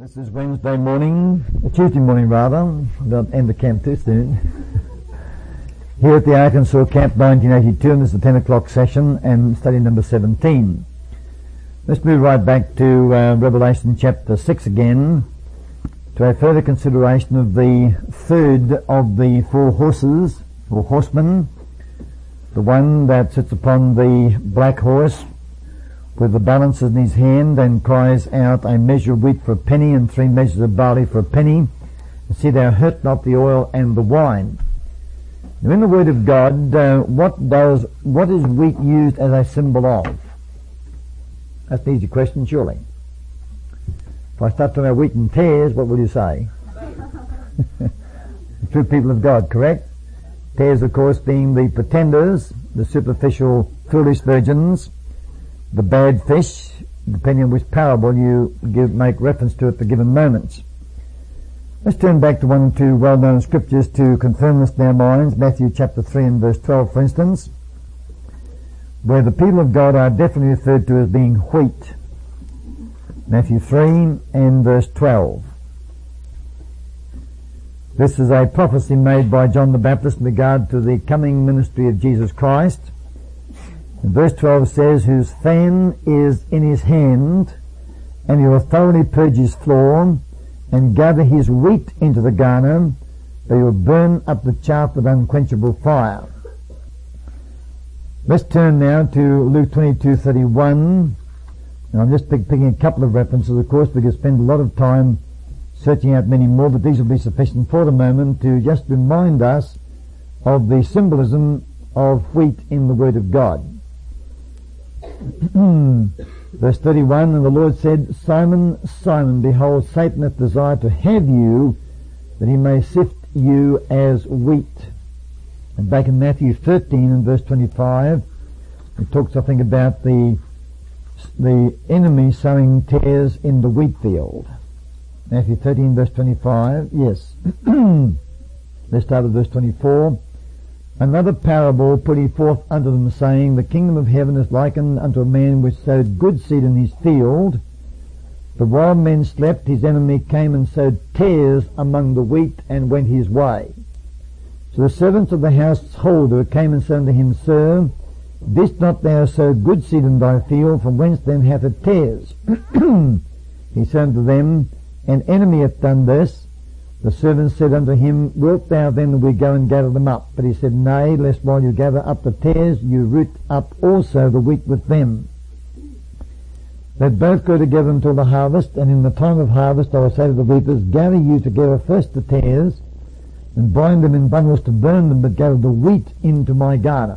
This is Wednesday morning, Tuesday morning rather. Don't end the camp too soon. Here at the Arkansas Camp 1982, and this is the 10 o'clock session and study number 17. Let's move right back to Revelation chapter 6 again, to a further consideration of the third of the four horses, or horsemen, the one that sits upon the black horse, with the balances in his hand, and cries out, a measure of wheat for a penny, and 3 measures of barley for a penny. And see, thou hurt not the oil and the wine. Now, in the Word of God, what is wheat used as a symbol of? That's an easy question, surely. If I start talking about wheat and tares, what will you say? The true people of God, correct? Tares, of course, being the pretenders, the superficial, foolish virgins, the bad fish, depending on which parable you make reference to at the given moments. Let's turn back to one or two well-known scriptures to confirm this in our minds. Matthew chapter 3 and verse 12, for instance, where the people of God are definitely referred to as being wheat. Matthew 3 and verse 12. This is a prophecy made by John the Baptist in regard to the coming ministry of Jesus Christ. And verse 12 says, whose fan is in his hand, and he will thoroughly purge his floor, and gather his wheat into the garner, but he will burn up the chaff with unquenchable fire. Let's turn now to Luke 22:31. Now I'm just picking a couple of references, of course. We could spend a lot of time searching out many more, but these will be sufficient for the moment to just remind us of the symbolism of wheat in the Word of God. Verse 31, and the Lord said, Simon, Simon, behold, Satan hath desired to have you, that he may sift you as wheat. And back in Matthew 13 and verse 25, it talks, I think, about the enemy sowing tares in the wheat field. Matthew 13 verse 25, yes. Let's start with verse 24. Another parable put he forth unto them, saying, the kingdom of heaven is likened unto a man which sowed good seed in his field. But while men slept, his enemy came and sowed tares among the wheat, and went his way. So the servants of the householder came and said unto him, Sir, didst not thou sow good seed in thy field? From whence then hath it tares? He said unto them, an enemy hath done this. The servants said unto him, wilt thou then that we go and gather them up? But he said, nay, lest while you gather up the tares, you root up also the wheat with them. Let both go together until the harvest, and in the time of harvest I will say to the reapers, gather you together first the tares, and bind them in bundles to burn them, but gather the wheat into my garner.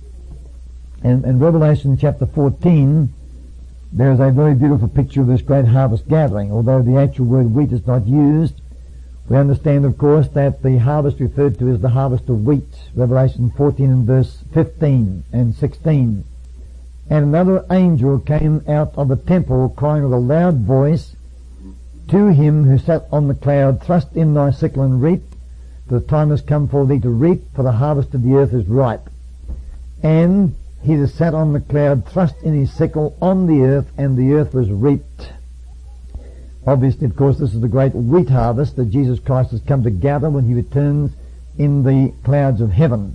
And in Revelation chapter 14, there is a very beautiful picture of this great harvest gathering. Although the actual word wheat is not used, we understand, of course, that the harvest referred to is the harvest of wheat. Revelation 14 and verse 15 and 16. And another angel came out of the temple, crying with a loud voice to him who sat on the cloud, thrust in thy sickle and reap, for the time has come for thee to reap, for the harvest of the earth is ripe. And he that sat on the cloud thrust in his sickle on the earth, and the earth was reaped. Obviously, of course, this is the great wheat harvest that Jesus Christ has come to gather when he returns in the clouds of heaven.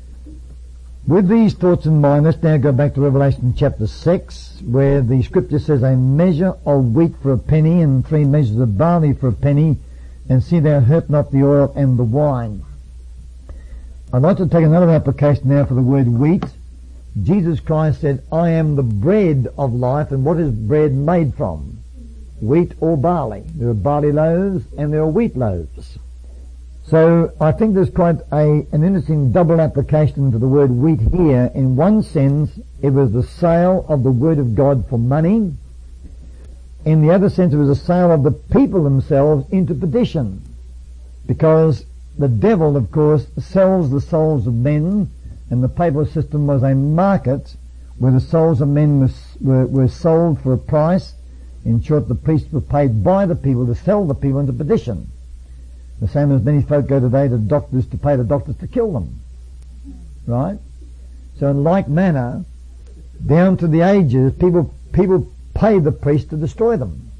With these thoughts in mind, let's now go back to Revelation chapter 6, where the scripture says, a measure of wheat for a penny, and 3 measures of barley for a penny, and see thou hurt not the oil and the wine. I'd like to take another application now for the word wheat. Jesus Christ said, I am the bread of life, and what is bread made from? Wheat or barley. There are barley loaves and there are wheat loaves. So I think there's quite an interesting double application to the word wheat here. In one sense, it was the sale of the word of God for money. In the other sense, it was a sale of the people themselves into perdition. Because the devil, of course, sells the souls of men, and the papal system was a market where the souls of men were sold for a price. In short, the priests were paid by the people to sell the people into perdition. The same as many folk go today to doctors to pay the doctors to kill them. Right? So in like manner, down to the ages, people pay the priest to destroy them.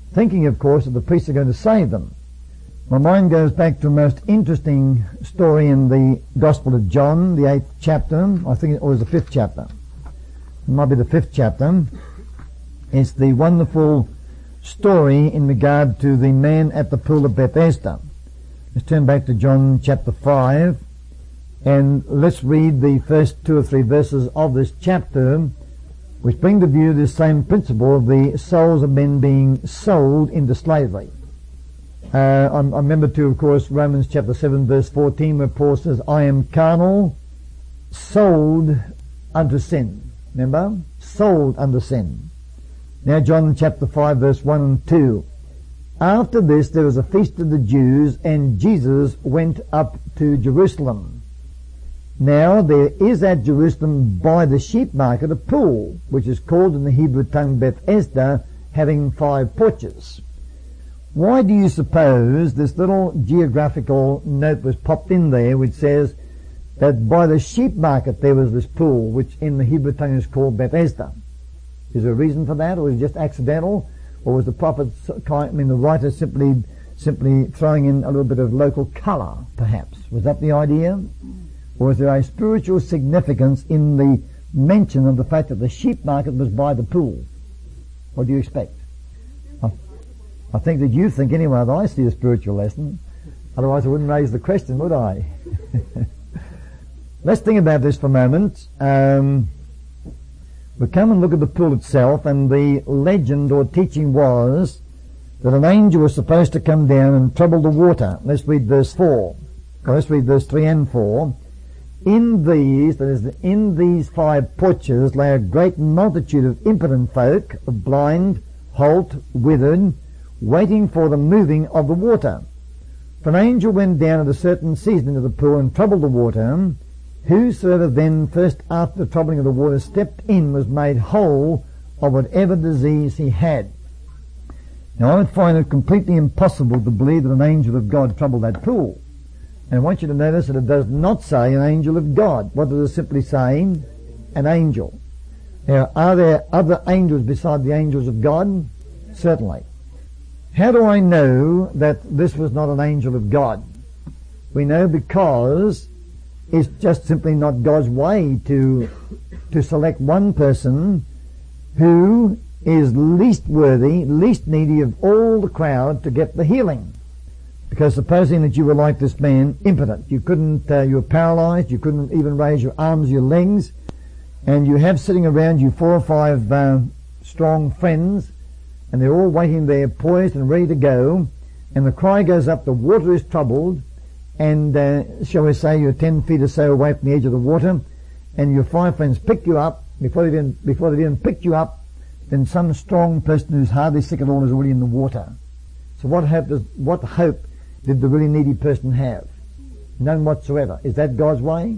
thinking, of course, that the priests are going to save them. My mind goes back to a most interesting story in the Gospel of John, the 8th chapter. I think it was the 5th chapter. It might be the 5th chapter. It's the wonderful story in regard to the man at the pool of Bethesda. Let's turn back to John chapter 5 and let's read the first 2 or 3 verses of this chapter, which bring to view this same principle of the souls of men being sold into slavery. I remember too, of course, Romans chapter 7 verse 14, where Paul says, I am carnal, sold unto sin. Remember? Sold unto sin. Now John chapter 5 verse 1 and 2. After this there was a feast of the Jews, and Jesus went up to Jerusalem. Now there is at Jerusalem by the sheep market a pool, which is called in the Hebrew tongue Bethesda, having 5 porches. Why do you suppose this little geographical note was popped in there, which says that by the sheep market there was this pool, which in the Hebrew tongue is called Bethesda? Is there a reason for that, or was it just accidental? Or was the the writer simply throwing in a little bit of local colour, perhaps? Was that the idea? Or is there a spiritual significance in the mention of the fact that the sheep market was by the pool? What do you expect? I think that you think anyway that I see a spiritual lesson. Otherwise I wouldn't raise the question, would I? Let's think about this for a moment. We come and look at the pool itself, and the legend or teaching was that an angel was supposed to come down and trouble the water. Let's read verse 4. Let's read verse 3 and 4. In these 5 porches lay a great multitude of impotent folk, of blind, halt, withered, waiting for the moving of the water. For an angel went down at a certain season into the pool and troubled the water. Whosoever then first after the troubling of the water stepped in was made whole of whatever disease he had. Now I would find it completely impossible to believe that an angel of God troubled that pool. And I want you to notice that it does not say an angel of God. What does it simply say? An angel. Now, are there other angels beside the angels of God? Certainly. How do I know that this was not an angel of God? We know because it's just simply not God's way to select one person who is least worthy, least needy of all the crowd to get the healing. Because supposing that you were like this man, impotent, you were paralyzed, you couldn't even raise your arms, your legs, and you have sitting around you 4 or 5 strong friends, and they're all waiting there poised and ready to go, and the cry goes up, the water is troubled, and shall we say you're 10 feet or so away from the edge of the water, and your 5 friends pick you up. Before they've even picked you up, then some strong person who's hardly sick at all is already in the water. So what hope did the really needy person have? None whatsoever. Is that God's way?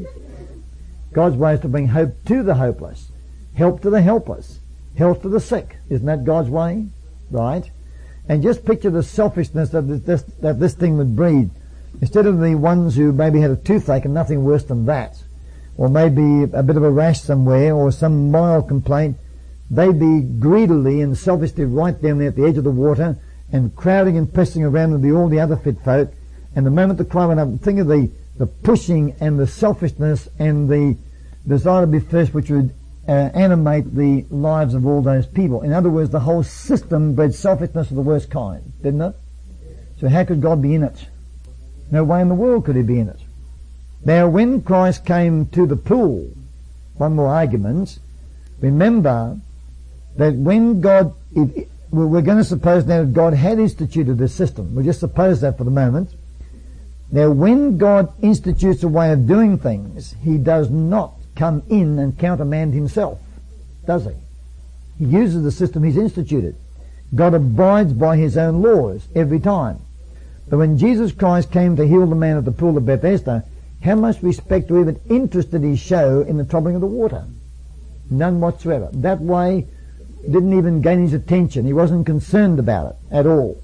God's way is to bring hope to the hopeless, help to the helpless, health to the sick. Isn't that God's way? Right? And just picture the selfishness that this thing would breed. Instead of the ones who maybe had a toothache and nothing worse than that, or maybe a bit of a rash somewhere, or some mild complaint, they'd be greedily and selfishly right down there at the edge of the water and crowding and pressing around with all the other fit folk. And the moment the cry went up, think of the pushing and the selfishness and the desire to be first, which would animate the lives of all those people. In other words, the whole system bred selfishness of the worst kind, didn't it? So how could God be in it? No way in the world could he be in it. Now when Christ came to the pool, one more argument, remember that when God, we're going to suppose now that God had instituted this system. We'll just suppose that for the moment. Now when God institutes a way of doing things, he does not come in and countermand himself, does he? He uses the system he's instituted. God abides by his own laws every time. But when Jesus Christ came to heal the man at the pool of Bethesda, how much respect or even interest did he show in the troubling of the water? None whatsoever. That way didn't even gain his attention. He wasn't concerned about it at all.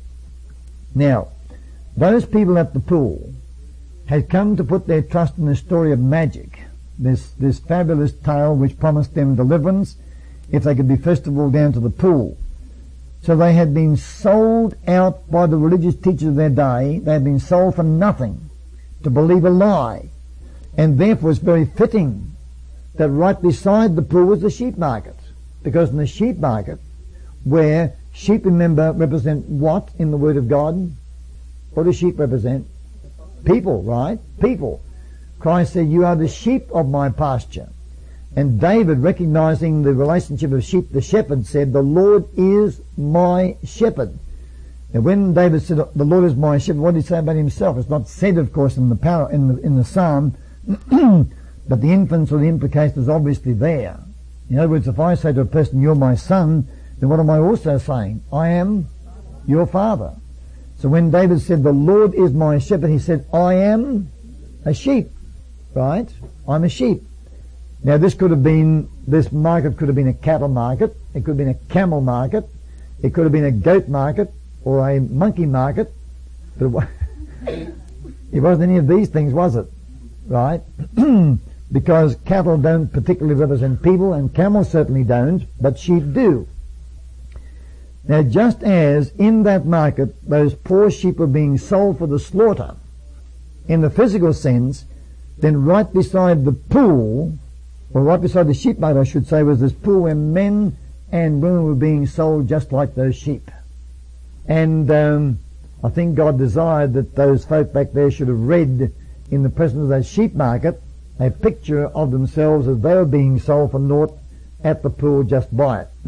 Now, those people at the pool had come to put their trust in the story of magic, this fabulous tale which promised them deliverance if they could be first of all down to the pool. So they had been sold out by the religious teachers of their day. They had been sold for nothing, to believe a lie. And therefore it's very fitting that right beside the pool was the sheep market. Because in the sheep market, where sheep, remember, represent what in the Word of God? What do sheep represent? People, right? People. Christ said, you are the sheep of my pasture. And David, recognizing the relationship of sheep to shepherd, said, the Lord is my shepherd. And when David said, the Lord is my shepherd, what did he say about himself? It's not said, of course, in the psalm, but the inference or the implication is obviously there. In other words, if I say to a person, you're my son, then what am I also saying? I am your father. So when David said, the Lord is my shepherd, he said, I am a sheep, right? I'm a sheep. Now this market could have been a cattle market, it could have been a camel market, it could have been a goat market, or a monkey market, but it wasn't any of these things, was it? Right? Because cattle don't particularly represent people, and camels certainly don't, but sheep do. Now just as in that market those poor sheep were being sold for the slaughter, in the physical sense, then right beside the pool, or right beside the sheep market I should say, was this pool where men and women were being sold just like those sheep. And I think God desired that those folk back there should have read in the presence of that sheep market a picture of themselves as they were being sold for naught at the pool just by it.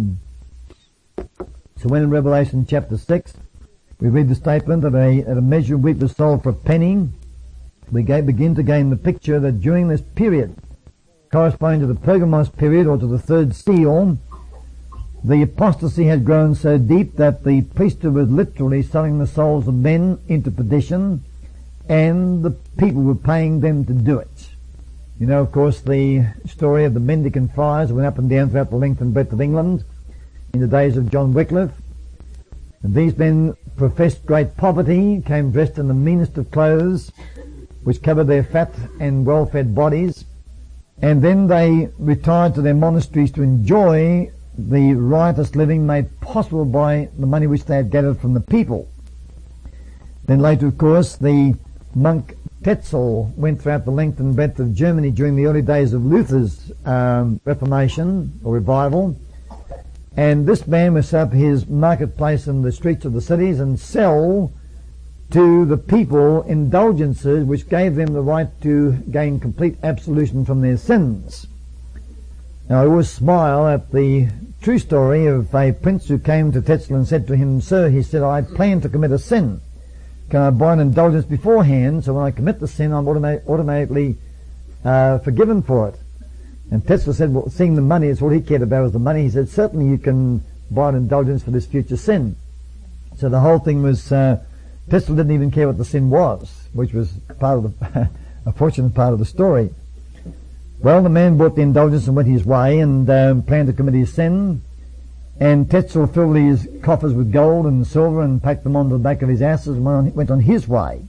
So when in Revelation chapter 6 we read the statement that a measure of wheat was sold for a penny, we begin to gain the picture that during this period, corresponding to the Pergamos period or to the third seal, the apostasy had grown so deep that the priesthood was literally selling the souls of men into perdition, and the people were paying them to do it. You know, of course, the story of the mendicant friars went up and down throughout the length and breadth of England in the days of John Wycliffe. And these men professed great poverty, came dressed in the meanest of clothes, which covered their fat and well-fed bodies, and then they retired to their monasteries to enjoy the riotous living made possible by the money which they had gathered from the people. Then later, of course, the monk Tetzel went throughout the length and breadth of Germany during the early days of Luther's Reformation or revival. And this man would set up his marketplace in the streets of the cities and sell to the people indulgences which gave them the right to gain complete absolution from their sins. Now I always smile at the true story of a prince who came to Tetzel and said to him, sir, he said, I plan to commit a sin. Can I buy an indulgence beforehand so when I commit the sin I'm automatically forgiven for it? And Tetzel said, well, seeing the money, it's all he cared about was the money. He said, certainly you can buy an indulgence for this future sin. So the whole thing was Tetzel didn't even care what the sin was, which was part of the a fortunate part of the story. Well, the man bought the indulgence and went his way and planned to commit his sin. And Tetzel filled his coffers with gold and silver and packed them onto the back of his asses and went on his way.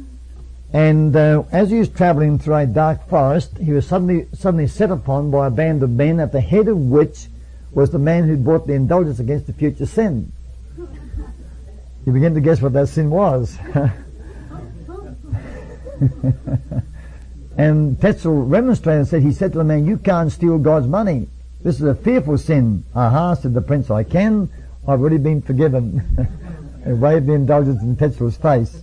And as he was travelling through a dark forest, he was suddenly set upon by a band of men, at the head of which was the man who bought the indulgence against the future sin. You begin to guess what that sin was. And Tetzel remonstrated and said, he said to the man, you can't steal God's money. This is a fearful sin. Aha, said the prince, I can. I've already been forgiven. And waved the indulgence in Tetzel's face.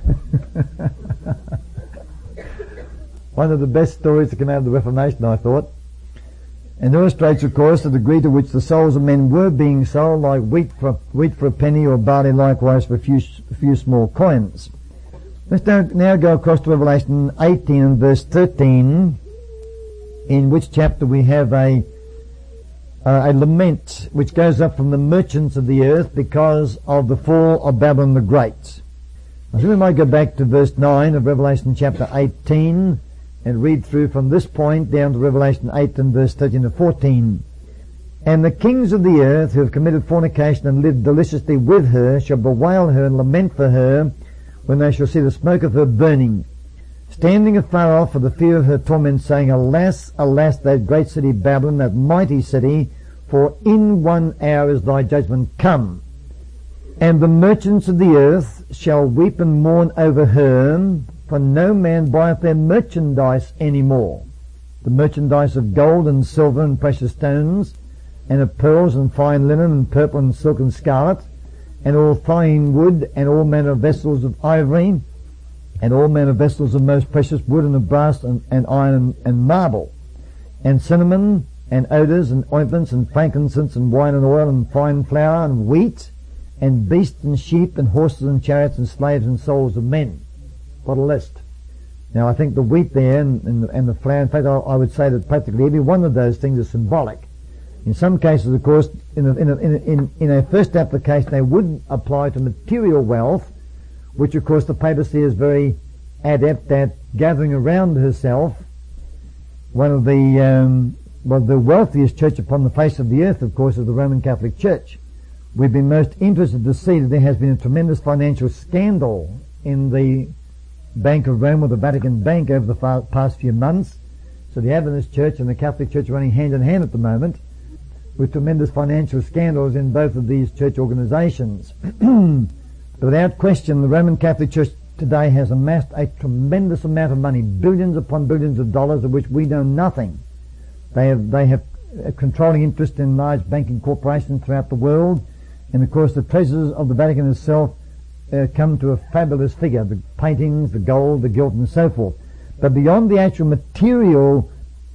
One of the best stories to come out of the Reformation, I thought. And illustrates, of course, the degree to which the souls of men were being sold, like wheat for a penny, or barley likewise for a few small coins. Let's now go across to Revelation 18 and verse 13, in which chapter we have a lament which goes up from the merchants of the earth because of the fall of Babylon the Great. I think we might go back to verse 9 of Revelation chapter 18 and read through from this point down to Revelation 8 and verse 13 to 14. And the kings of the earth who have committed fornication and lived deliciously with her shall bewail her and lament for her when they shall see the smoke of her burning, standing afar off for the fear of her torment, saying, Alas, alas, that great city Babylon, that mighty city, for in 1 hour is thy judgment come. And the merchants of the earth shall weep and mourn over her, for no man buyeth their merchandise any more. The merchandise of gold and silver and precious stones, and of pearls and fine linen and purple and silk and scarlet, and all fine wood, and all manner of vessels of ivory, and all manner of vessels of most precious wood, and of brass and iron and marble, and cinnamon and odours and ointments and frankincense and wine and oil and fine flour and wheat, and beasts and sheep and horses and chariots and slaves and souls of men. What a list. Now I think the wheat there and the flour, in fact I would say that practically every one of those things is symbolic. In some cases, of course, in a first application they would apply to material wealth, which of course the papacy is very adept at gathering around herself. One of the wealthiest church upon the face of the earth, of course, is the Roman Catholic Church. We've been most interested to see that there has been a tremendous financial scandal in the Bank of Rome, or the Vatican Bank, over the past few months. So the Adventist Church and the Catholic Church are running hand in hand at the moment, with tremendous financial scandals in both of these church organizations. But without question, the Roman Catholic Church today has amassed a tremendous amount of money, billions upon billions of dollars, of which we know nothing. They have a controlling interest in large banking corporations throughout the world, and of course the treasures of the Vatican itself come to a fabulous figure, the paintings, the gold, the gilt, and so forth. But beyond the actual material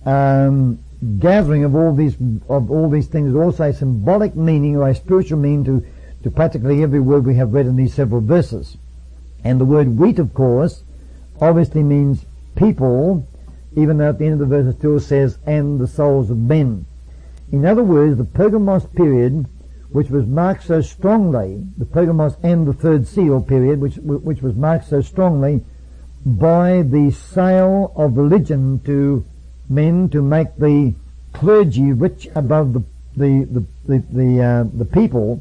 gathering of all these things is also a symbolic meaning, or a spiritual meaning to practically every word we have read in these several verses. And the word wheat, of course, obviously means people, even though at the end of the verse it still says, and the souls of men. In other words, the Pergamos period, which was marked so strongly, the Pergamos and the third seal period, which was marked so strongly by the sale of religion to men to make the clergy rich above the people,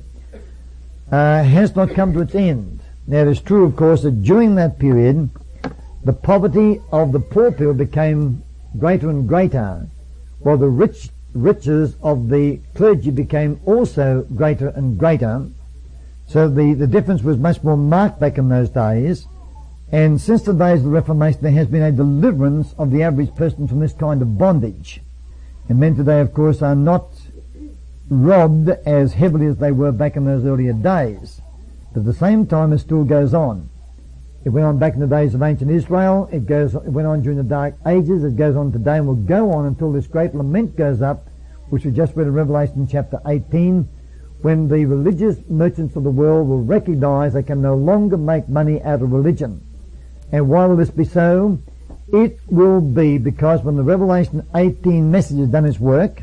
has not come to its end. Now it is true, of course, that during that period the poverty of the poor people became greater and greater, while the riches of the clergy became also greater and greater. So the difference was much more marked back in those days. And since the days of the Reformation, there has been a deliverance of the average person from this kind of bondage. And men today, of course, are not robbed as heavily as they were back in those earlier days. But at the same time, it still goes on. It went on back in the days of ancient Israel. It went on during the Dark Ages. It goes on today and will go on until this great lament goes up, which we just read in Revelation chapter 18, when the religious merchants of the world will recognize they can no longer make money out of religion. And why will this be so? It will be because when the Revelation 18 message has done its work,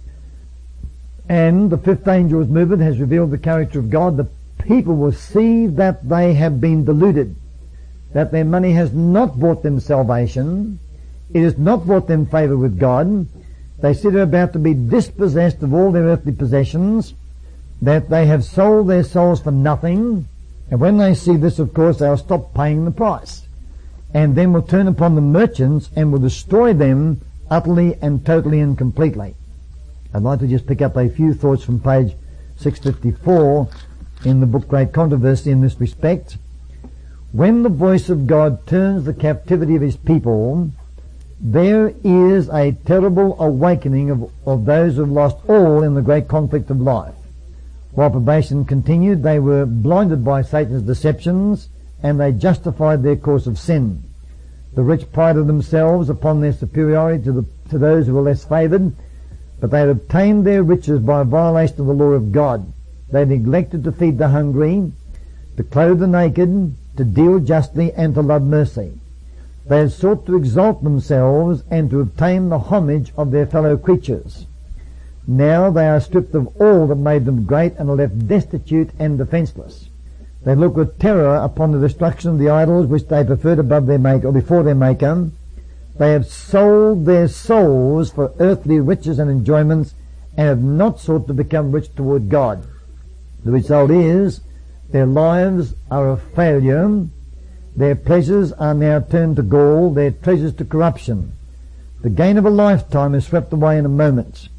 and the fifth angel's movement has revealed the character of God, the people will see that they have been deluded, that their money has not bought them salvation, it has not brought them favor with God. They see they're about to be dispossessed of all their earthly possessions, that they have sold their souls for nothing, and when they see this, of course, they'll stop paying the price, and then will turn upon the merchants and will destroy them utterly and totally and completely. I'd like to just pick up a few thoughts from page 654 in the book Great Controversy in this respect. When the voice of God turns the captivity of his people, there is a terrible awakening of those who have lost all in the great conflict of life. While probation continued, they were blinded by Satan's deceptions, and they justified their course of sin. The rich prided themselves upon their superiority to those who were less favoured, but they had obtained their riches by violation of the law of God. They neglected to feed the hungry, to clothe the naked, to deal justly, and to love mercy. They had sought to exalt themselves and to obtain the homage of their fellow creatures. Now they are stripped of all that made them great and are left destitute and defenceless. They look with terror upon the destruction of the idols which they preferred above their Maker, or before their Maker. They have sold their souls for earthly riches and enjoyments, and have not sought to become rich toward God. The result is their lives are a failure. Their pleasures are now turned to gall, their treasures to corruption. The gain of a lifetime is swept away in a moment.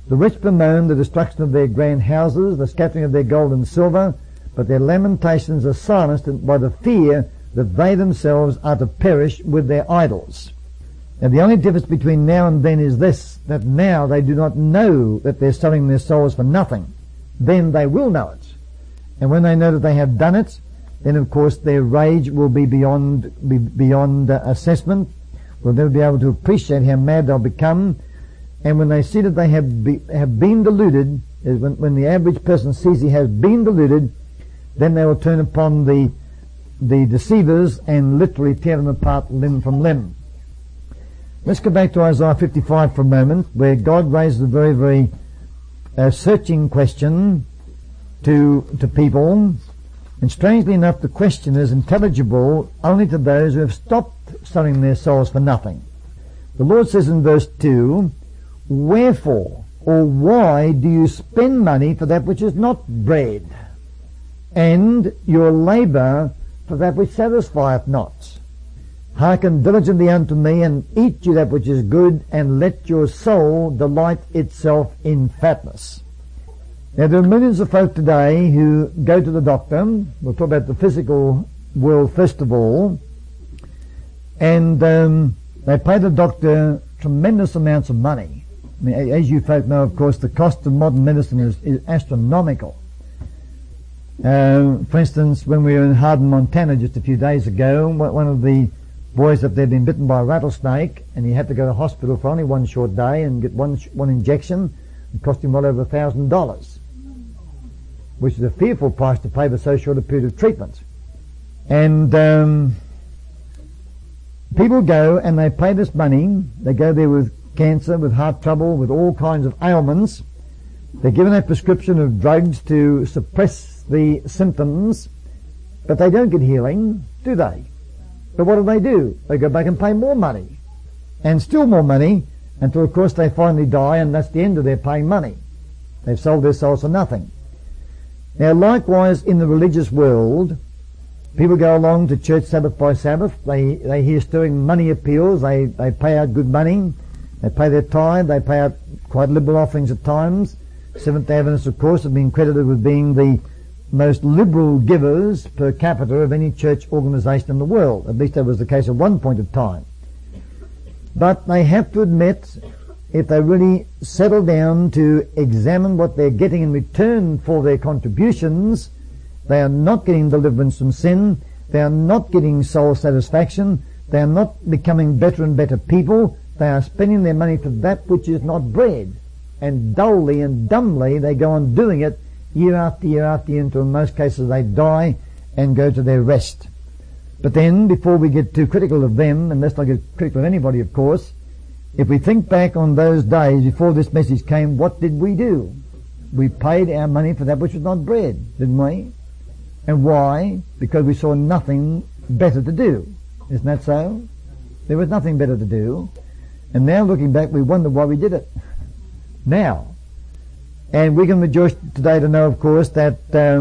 The rich bemoan the destruction of their grand houses, the scattering of their gold and silver, but their lamentations are silenced by the fear that they themselves are to perish with their idols. Now the only difference between now and then is this, that now they do not know that they're selling their souls for nothing. Then they will know it. And when they know that they have done it, then of course their rage will be beyond assessment. Will never be able to appreciate how mad they'll become. And when they see that they have been deluded, when the average person sees he has been deluded, then they will turn upon the deceivers and literally tear them apart limb from limb. Let's go back to Isaiah 55 for a moment, where God raises a very, very searching question to people. And strangely enough, the question is intelligible only to those who have stopped selling their souls for nothing. The Lord says in verse 2, "Wherefore, or why do you spend money for that which is not bread, and your labour for that which satisfieth not? Hearken diligently unto me, and eat you that which is good, and let your soul delight itself in fatness." Now there are millions of folk today who go to the doctor. We'll talk about the physical world first of all. And they pay the doctor tremendous amounts of money. I mean, as you folk know, of course, the cost of modern medicine is astronomical. For instance, when we were in Hardin, Montana just a few days ago, one of the boys up there had been bitten by a rattlesnake, and he had to go to hospital for only one short day and get one injection. It cost him well over $1,000, which is a fearful price to pay for so short a period of treatment. And people go and they pay this money. They go there with cancer, with heart trouble, with all kinds of ailments. They're given a prescription of drugs to suppress the symptoms, but they don't get healing, do they? But what do? They go back and pay more money, and still more money, until of course they finally die, and that's the end of their paying money. They've sold their souls for nothing. Now likewise in the religious world, people go along to church Sabbath by Sabbath. They hear stirring money appeals. They pay out good money. They pay their tithe. They pay out quite liberal offerings at times. Seventh-day Adventists, of course, have been credited with being the most liberal givers per capita of any church organisation in the world. At least that was the case at one point of time. But they have to admit, if they really settle down to examine what they're getting in return for their contributions, they are not getting deliverance from sin. They are not getting soul satisfaction. They are not becoming better and better people. They are spending their money for that which is not bread. And dully and dumbly they go on doing it year after year after year, until in most cases they die and go to their rest. But then, before we get too critical of them, and let's not get critical of anybody of course, if we think back on those days before this message came, what did we do? We paid our money for that which was not bread, didn't we? And why? Because we saw nothing better to do. Isn't that so? There was nothing better to do. And now looking back, we wonder why we did it. Now. And we can rejoice today to know, of course, that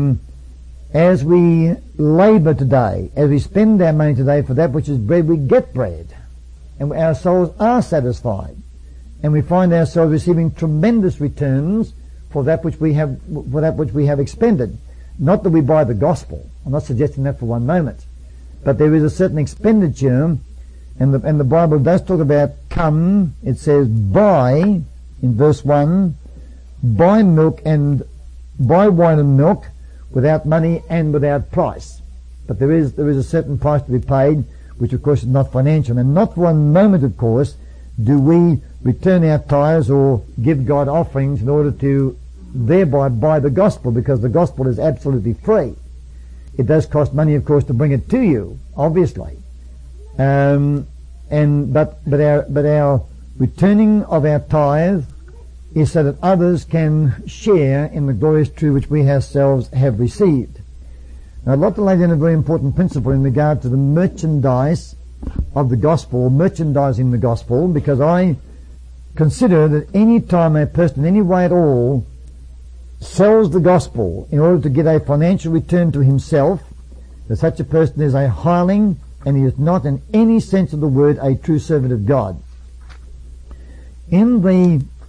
as we labour today, as we spend our money today for that which is bread, we get bread. And our souls are satisfied. And we find ourselves receiving tremendous returns for that which we have expended. Not that we buy the gospel. I'm not suggesting that for one moment. But there is a certain expenditure, and the Bible does talk about come. It says buy, in verse 1, buy milk and buy wine and milk without money and without price. But there is a certain price to be paid, which of course is not financial. And not for one moment, of course, do we return our tithes or give God offerings in order to thereby buy the gospel, because the gospel is absolutely free. It does cost money, of course, to bring it to you, obviously. But our returning of our tithe is so that others can share in the glorious truth which we ourselves have received. Now I'd like to lay down a very important principle in regard to the merchandise of the gospel, merchandising the gospel, because I consider that any time a person in any way at all sells the gospel in order to get a financial return to himself, that such a person is a hireling, and he is not in any sense of the word a true servant of God. In the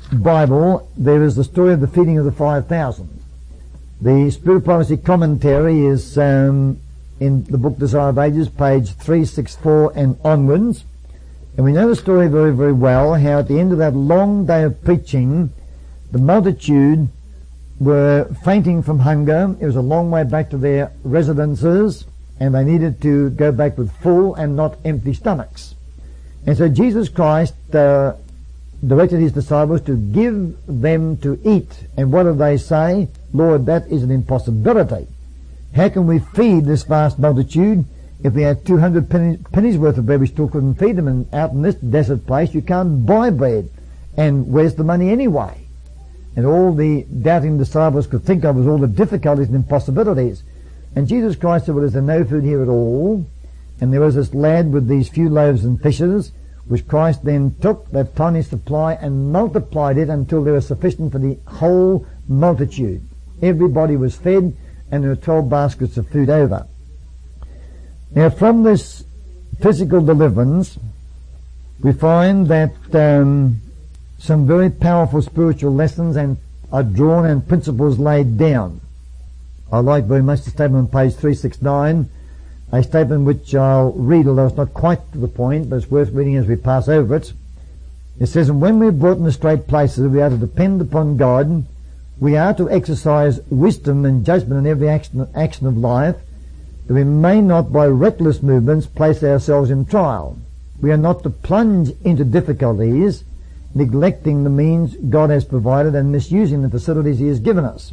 Bible, there is the story of the feeding of the 5,000. The Spirit of Prophecy commentary is in the book Desire of Ages, page 364 and onwards. And we know the story very, very well, how at the end of that long day of preaching, the multitude were fainting from hunger. It was a long way back to their residences, and they needed to go back with full and not empty stomachs. And so Jesus Christ directed his disciples to give them to eat. And what did they say? Lord, that is an impossibility. How can we feed this vast multitude? If we had 200 pennies worth of bread, we still couldn't feed them. And out in this desert place, you can't buy bread. And where's the money anyway? And all the doubting disciples could think of was all the difficulties and impossibilities. And Jesus Christ said, well, is there no food here at all? And there was this lad with these few loaves and fishes, which Christ then took that tiny supply and multiplied it until there was sufficient for the whole multitude. Everybody was fed, and there were 12 baskets of food over. Now, from this physical deliverance, we find that some very powerful spiritual lessons are drawn and principles laid down. I like very much the statement on page 369, a statement which I'll read, although it's not quite to the point, but it's worth reading as we pass over it. It says, and when we're brought in the straight places, we are to depend upon God. We are to exercise wisdom and judgment in every action of life, that we may not by reckless movements place ourselves in trial. We are not to plunge into difficulties, neglecting the means God has provided and misusing the facilities he has given us.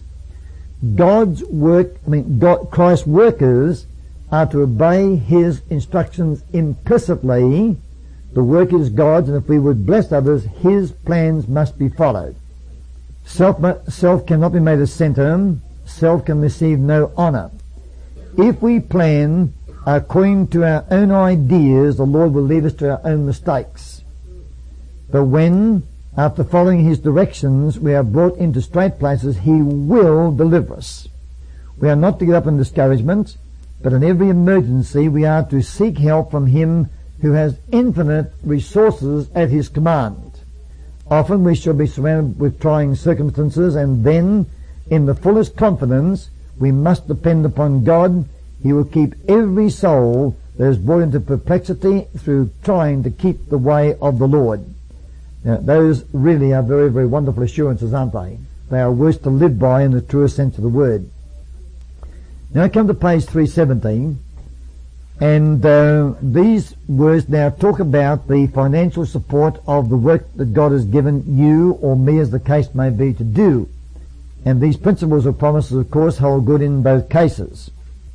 Christ's workers are to obey his instructions implicitly. The work is God's, and if we would bless others, his plans must be followed. Self cannot be made a center. Self can receive no honor. If we plan according to our own ideas, the Lord will lead us to our own mistakes. But when, after following his directions, we are brought into straight places, he will deliver us. We are not to get up in discouragement, but in every emergency we are to seek help from him who has infinite resources at his command. Often we shall be surrounded with trying circumstances, and then, in the fullest confidence, we must depend upon God. He will keep every soul that is brought into perplexity through trying to keep the way of the Lord. Now, those really are very, very wonderful assurances, aren't they? They are words to live by in the truest sense of the word. Now I come to page 317, and these words now talk about the financial support of the work that God has given you or me, as the case may be, to do. And these principles or promises, of course, hold good in both cases.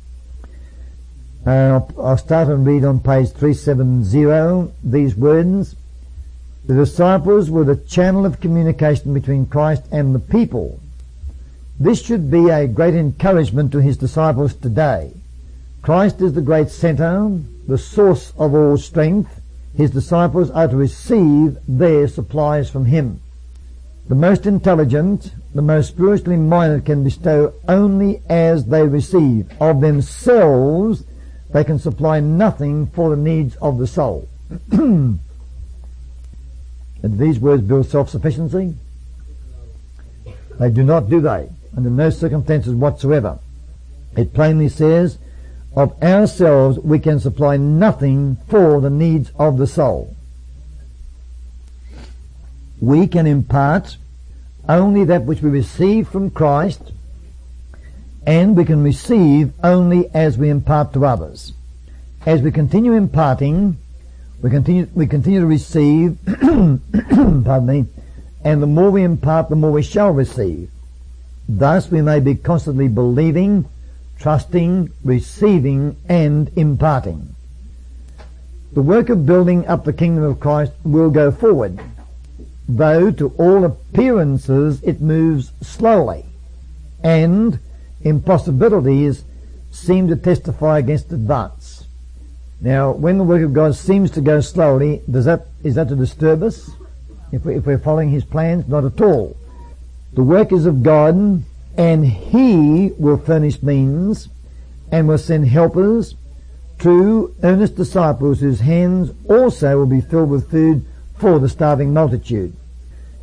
I'll start and read on page 370 these words. The disciples were the channel of communication between Christ and the people. This should be a great encouragement to his disciples today. Christ is the great center, the source of all strength. His disciples are to receive their supplies from him. The most intelligent, the most spiritually minded can bestow only as they receive. Of themselves, they can supply nothing for the needs of the soul. And these words build self-sufficiency? They do not, do they? Under no circumstances whatsoever. It plainly says, of ourselves we can supply nothing for the needs of the soul. We can impart only that which we receive from Christ, and we can receive only as we impart to others. As we continue imparting, we continue to receive, pardon me, and the more we impart, the more we shall receive. Thus we may be constantly believing, trusting, receiving, and imparting. The work of building up the kingdom of Christ will go forward, though to all appearances it moves slowly, and impossibilities seem to testify against advance. Now, when the work of God seems to go slowly, is that to disturb us? If we're following his plans? Not at all. The work is of God, and he will furnish means and will send helpers, true, earnest disciples whose hands also will be filled with food for the starving multitude.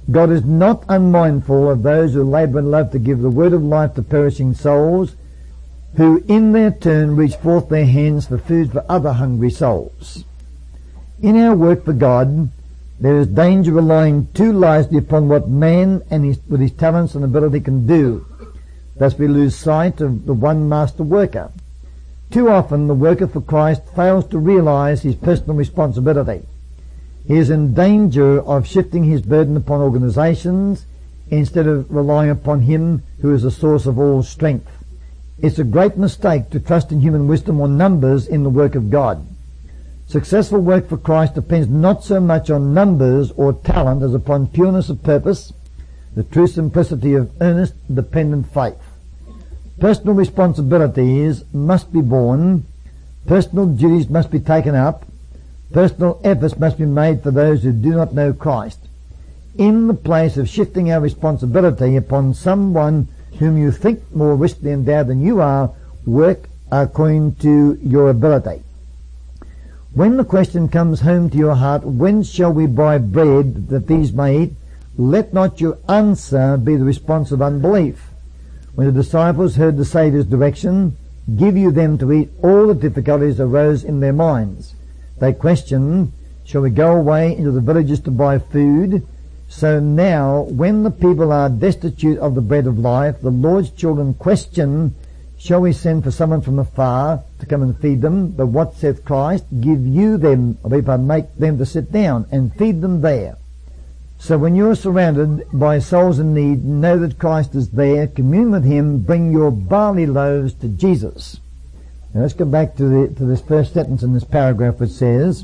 God is not unmindful of those who labour and love to give the word of life to perishing souls, who in their turn reach forth their hands for food for other hungry souls. In our work for God, there is danger relying too largely upon what man with his talents and ability can do. Thus we lose sight of the one master worker. Too often the worker for Christ fails to realize his personal responsibility. He is in danger of shifting his burden upon organizations instead of relying upon him who is the source of all strength. It's a great mistake to trust in human wisdom or numbers in the work of God. Successful work for Christ depends not so much on numbers or talent as upon pureness of purpose, the true simplicity of earnest, dependent faith. Personal responsibilities must be borne, personal duties must be taken up, personal efforts must be made for those who do not know Christ. In the place of shifting our responsibility upon someone whom you think more richly endowed than you are, work according to your ability. When the question comes home to your heart, when shall we buy bread that these may eat? Let not your answer be the response of unbelief. When the disciples heard the Saviour's direction, give you them to eat, all the difficulties arose in their minds. They questioned, shall we go away into the villages to buy food? So now, when the people are destitute of the bread of life, the Lord's children question, shall we send for someone from afar to come and feed them? But what saith Christ? Give you them, or if I make them to sit down, and feed them there. So when you're surrounded by souls in need, know that Christ is there, commune with him, bring your barley loaves to Jesus. Now let's go back to this first sentence in this paragraph, which says,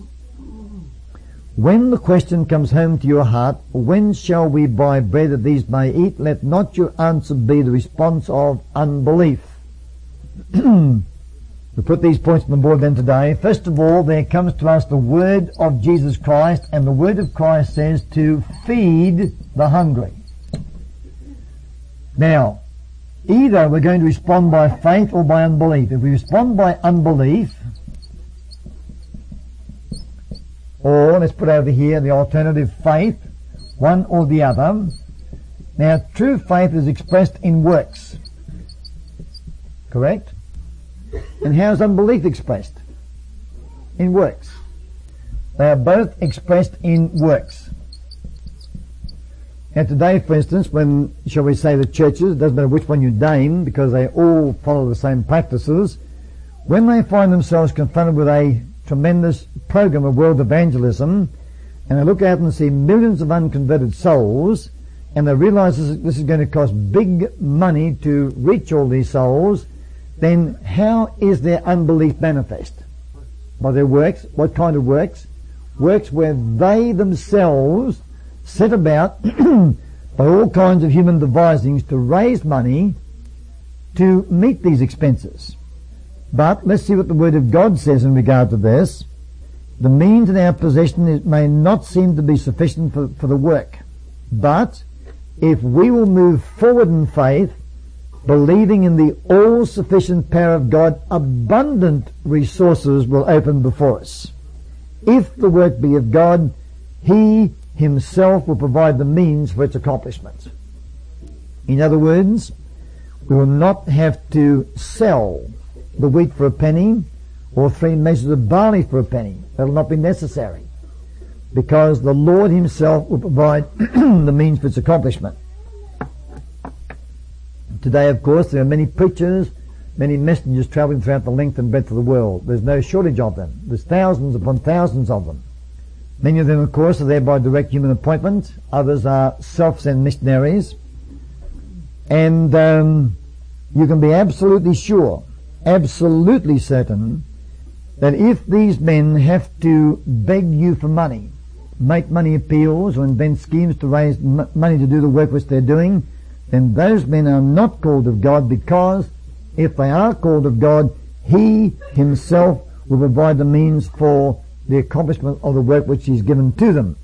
when the question comes home to your heart, when shall we buy bread that these may eat? Let not your answer be the response of unbelief. We put these points on the board then today. First of all, there comes to us the word of Jesus Christ, and the word of Christ says to feed the hungry. Now, either we're going to respond by faith or by unbelief. If we respond by unbelief, or let's put over here the alternative faith, one or the other. Now, true faith is expressed in works. Correct? And how is unbelief expressed? In works. They are both expressed in works. Now today, for instance, when, shall we say, the churches, it doesn't matter which one you name, because they all follow the same practices, when they find themselves confronted with a tremendous program of world evangelism, and they look out and see millions of unconverted souls, and they realize this is going to cost big money to reach all these souls, then how is their unbelief manifest? By their works. What kind of works? Works where they themselves set about by all kinds of human devisings to raise money to meet these expenses. But let's see what the Word of God says in regard to this. The means in our possession may not seem to be sufficient for the work. But if we will move forward in faith, believing in the all-sufficient power of God, abundant resources will open before us. If the work be of God, He Himself will provide the means for its accomplishment. In other words, we will not have to sell the wheat for a penny or 3 measures of barley for a penny. That will not be necessary, because the Lord Himself will provide the means for its accomplishment. Today, of course, there are many preachers, many messengers travelling throughout the length and breadth of the world. There's no shortage of them. There's thousands upon thousands of them. Many of them, of course, are there by direct human appointment. Others are self-sent missionaries. And you can be absolutely sure, absolutely certain, that if these men have to beg you for money, make money appeals, or invent schemes to raise money to do the work which they're doing, then those men are not called of God, because if they are called of God, He Himself will provide the means for the accomplishment of the work which He's given to them.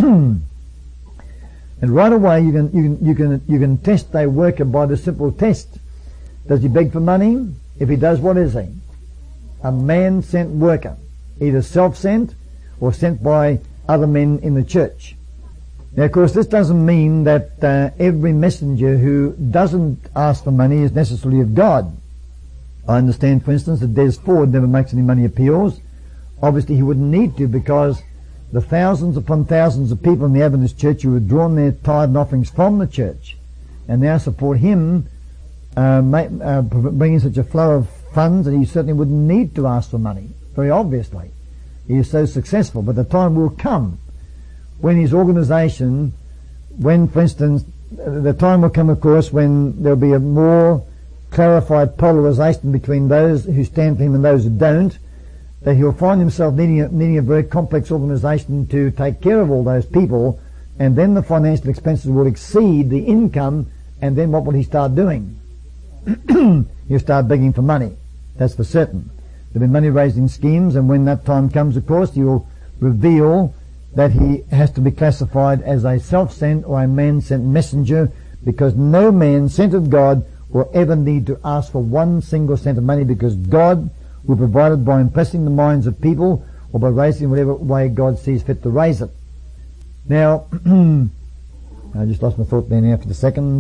And right away you can test a worker by the simple test. Does he beg for money? If he does, what is he? A man-sent worker, either self-sent or sent by other men in the church. Now, of course, this doesn't mean that every messenger who doesn't ask for money is necessarily of God. I understand, for instance, that Des Ford never makes any money appeals. Obviously, he wouldn't need to, because the thousands upon thousands of people in the Adventist Church who have drawn their tithe and offerings from the church and now support him, bringing such a flow of funds, that he certainly wouldn't need to ask for money, very obviously. He is so successful. But the time will come when his organisation, when, for instance, the time will come, of course, when there'll be a more clarified polarisation between those who stand for him and those who don't, that he'll find himself needing a very complex organisation to take care of all those people, and then the financial expenses will exceed the income, and then what will he start doing? He'll start begging for money. That's for certain. There'll be money-raising schemes, and when that time comes, of course, you'll reveal that he has to be classified as a self-sent or a man-sent messenger, because no man sent of God will ever need to ask for 1 single cent of money, because God will provide it by impressing the minds of people or by raising whatever way God sees fit to raise it. Now, I just lost my thought there now for the second.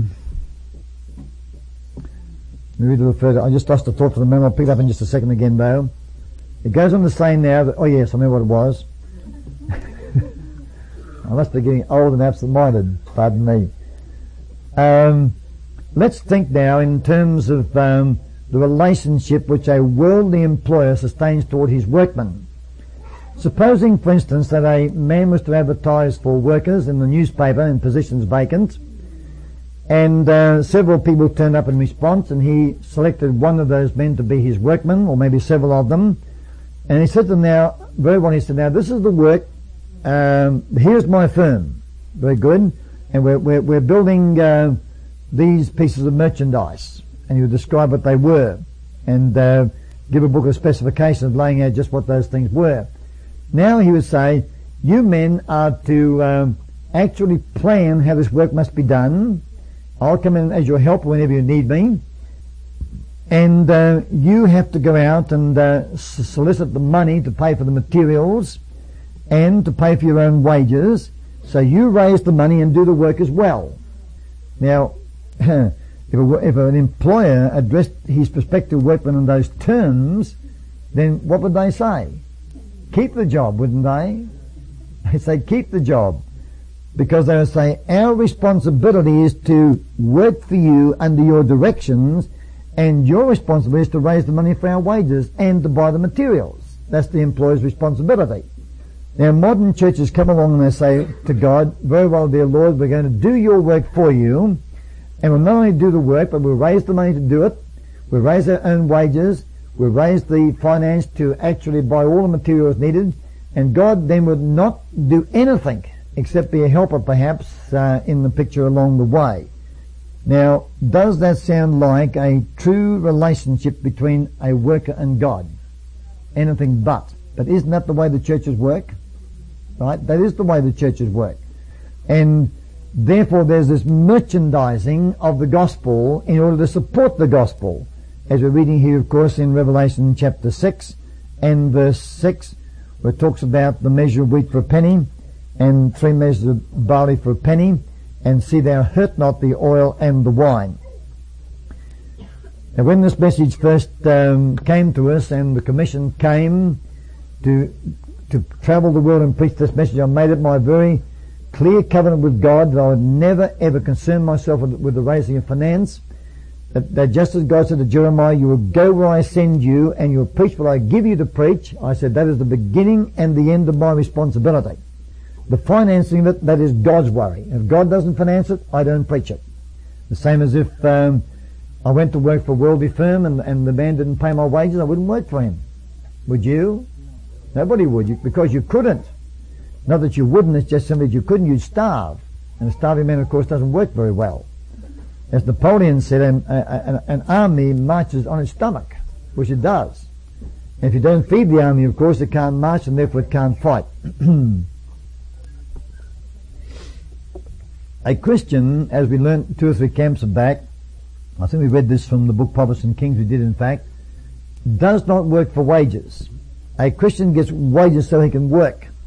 Maybe a little further. I just lost the thought for the moment. I'll pick it up in just a second again, though. It goes on to say now that, oh yes, I know what it was. I must be getting old and absent-minded, pardon me. Let's think now in terms of the relationship which a worldly employer sustains toward his workmen. Supposing, for instance, that a man was to advertise for workers in the newspaper in positions vacant, and several people turned up in response, and he selected one of those men to be his workman, or maybe several of them, and he said to them, now, very well, he said, now this is the work, here's my firm, very good, and we're building these pieces of merchandise, and he would describe what they were, and give a book of specifications laying out just what those things were. Now he would say, you men are to actually plan how this work must be done. I'll come in as your helper whenever you need me, and you have to go out and solicit the money to pay for the materials and to pay for your own wages, so you raise the money and do the work as well. Now, if an employer addressed his prospective workmen in those terms, then what would they say? Keep the job, wouldn't they? They'd say, keep the job. Because they would say, our responsibility is to work for you under your directions, and your responsibility is to raise the money for our wages and to buy the materials. That's the employer's responsibility. Now, modern churches come along and they say to God, very well, dear Lord, we're going to do your work for you, and we'll not only do the work, but we'll raise the money to do it, we'll raise our own wages, we'll raise the finance to actually buy all the materials needed, and God then would not do anything except be a helper perhaps in the picture along the way. Now, does that sound like a true relationship between a worker and God? Anything but. But isn't that the way the churches work? Right? That is the way the churches work. And therefore there's this merchandising of the gospel in order to support the gospel. As we're reading here, of course, in Revelation chapter 6 and verse 6, where it talks about the measure of wheat for a penny and 3 measures of barley for a penny, and see thou hurt not the oil and the wine. Now, when this message first came to us, and the commission came to travel the world and preach this message, I made it my very clear covenant with God that I would never ever concern myself with the raising of finance. That just as God said to Jeremiah, you will go where I send you and you will preach what I give you to preach. I said that is the beginning and the end of my responsibility. The financing of it, that is God's worry. If God doesn't finance it, I don't preach it. The same as if I went to work for a worldly firm and the man didn't pay my wages, I wouldn't work for him. Would you? Nobody would, because you couldn't. Not that you wouldn't, it's just simply that you couldn't, you'd starve. And a starving man, of course, doesn't work very well. As Napoleon said, an army marches on its stomach, which it does. And if you don't feed the army, of course, it can't march and therefore it can't fight. A Christian, as we learned 2 or 3 camps back, I think we read this from the book Prophets and Kings, we did in fact, does not work for wages. A Christian gets wages so he can work.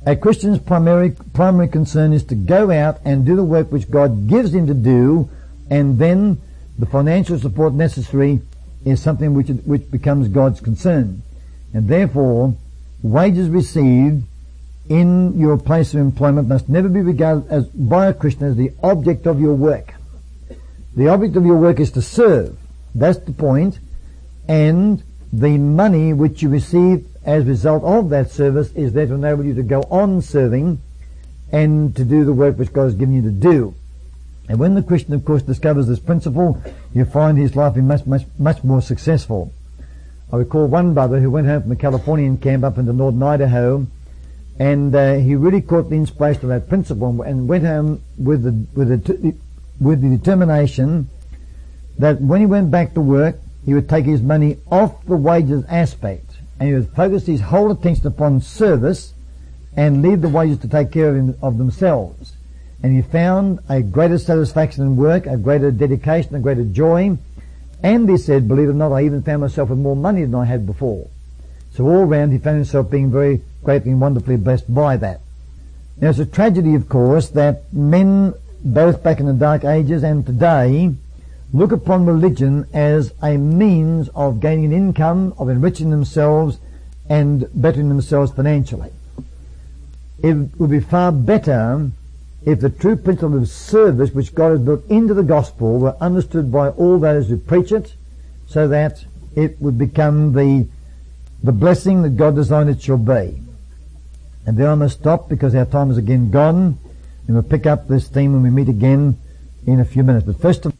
A Christian's primary concern is to go out and do the work which God gives him to do, and then the financial support necessary is something which becomes God's concern. And therefore, wages received in your place of employment must never be regarded as by a Christian as the object of your work. The object of your work is to serve. That's the point. And the money which you receive as a result of that service is there to enable you to go on serving and to do the work which God has given you to do. And when the Christian, of course, discovers this principle, you find his life being much more successful. I recall one brother who went home from a Californian camp up into northern Idaho, and he really caught the inspiration of that principle and went home with the determination that when he went back to work, he would take his money off the wages aspect, and he would focus his whole attention upon service and leave the wages to take care of themselves. And he found a greater satisfaction in work, a greater dedication, a greater joy. And he said, believe it or not, I even found myself with more money than I had before. So all round he found himself being very greatly and wonderfully blessed by that. Now it's a tragedy, of course, that men, both back in the Dark Ages and today, look upon religion as a means of gaining an income, of enriching themselves and bettering themselves financially. It would be far better if the true principle of service which God has built into the gospel were understood by all those who preach it, so that it would become the blessing that God designed it shall be. And there I must stop because our time is again gone, and we'll pick up this theme when we meet again in a few minutes. But first of